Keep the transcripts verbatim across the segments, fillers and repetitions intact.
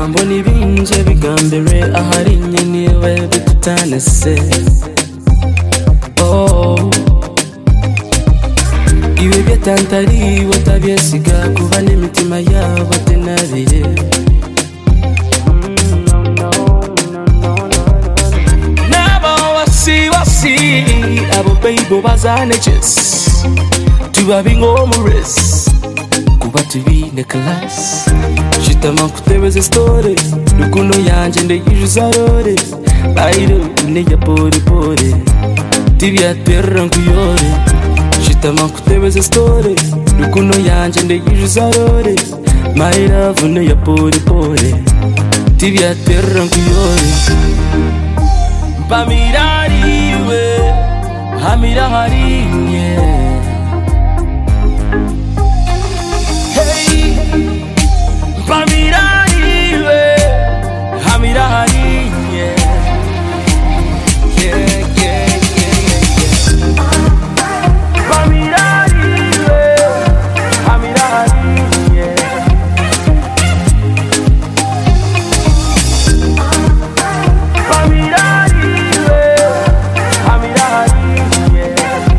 mbona ibinje bigambere ahari nyeniwe bitutanese. Oh, iwe byatantari watabyesiga kuba n'imitima yabo tenabire. Abo baby bazane chess tuba bingomures kuba tubine class shitama kutebeze story rukundo yanje ndeyuza rore bayiro neya pore pore tibya terra nkuyore shitama kutebeze story rukundo yanje ndeyuza rore my love neya pore pore tibya terra nkuyore bamirariwe hamira harinye. Hey, bamirariwe hamira harinye. Yeah, yeah, yeah, yeah. Bamirariwe hamira harinye. Bamirariwe hamira harinye.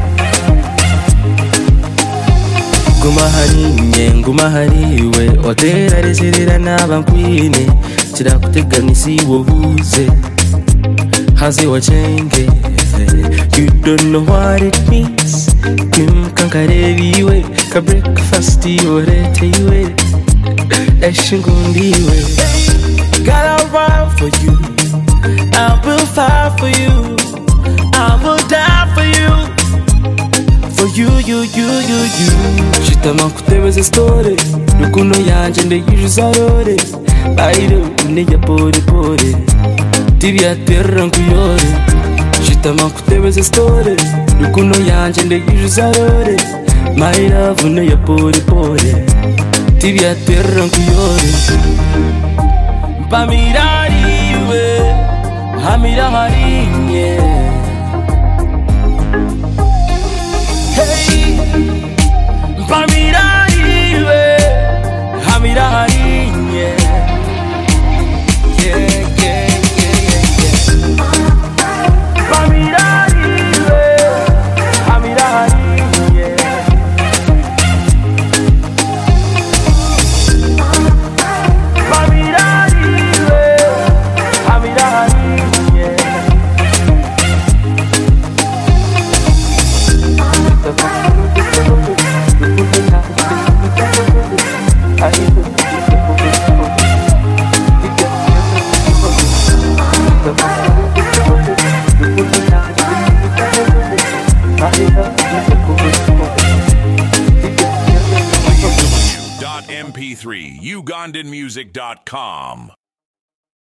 Nguma harinye nguma hariwe otera rezerera n'abankwine kirakuteganisi wobuze haze wachenge. You don't know what it means kim kankarebiwe ka breakfast yoreteiwe eshingundiwe. Gotta run for you, I will fight for you, I will die for you. For you, you, you, you, you. Shitama kutebeze story rukundo yanje ndeyuza rore bayiro neya pore pore tibya terra nkuyore. Shitama kutebeze story rukundo yanje ndeyuza rore my love neya pore pore tibya terra nkuyore. Bamirariwe hamira harinye. Hey, bamirariwe hamira harinye. Yeah, yeah, yeah, yeah. Bamirariwe hamira harinye. Bamirariwe hamira harinye. M P three Ugandan music dot com